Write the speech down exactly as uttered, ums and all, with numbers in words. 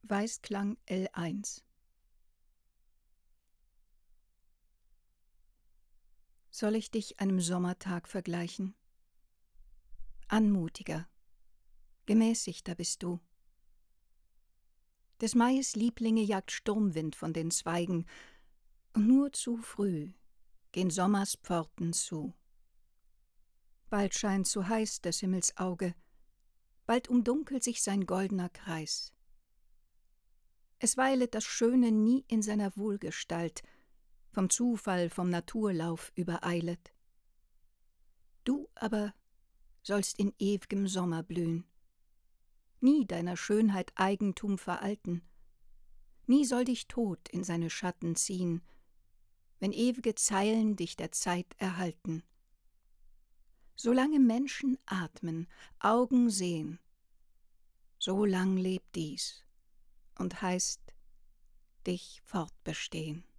Weißklang L eins. Soll ich dich einem Sommertag vergleichen? Anmutiger, gemäßigter bist du. Des Maies Lieblinge jagt Sturmwind von den Zweigen, und nur zu früh gehen Sommers Pforten zu. Bald scheint zu heiß des Himmels Auge, bald umdunkelt sich sein goldener Kreis. Es weilet das Schöne nie in seiner Wohlgestalt, vom Zufall, vom Naturlauf übereilet. Du aber sollst in ew'gem Sommer blühen, nie deiner Schönheit Eigentum veralten, nie soll dich Tod in seine Schatten ziehen, wenn ew'ge Zeilen dich der Zeit erhalten. Solange Menschen atmen, Augen sehen, so lang lebt dies und heißt dich fortbestehen.